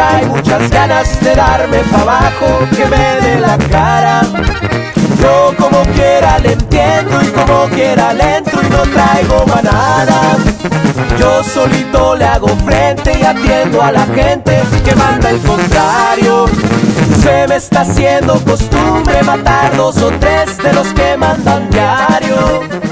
trae muchas ganas de darme pa' abajo, que me dé la cara. Yo como quiera le entiendo y como quiera le entro y no traigo manada. Yo solito le hago frente y atiendo a la gente que manda el contrario. Se me está haciendo costumbre matar 2 o 3 de los que mandan diario.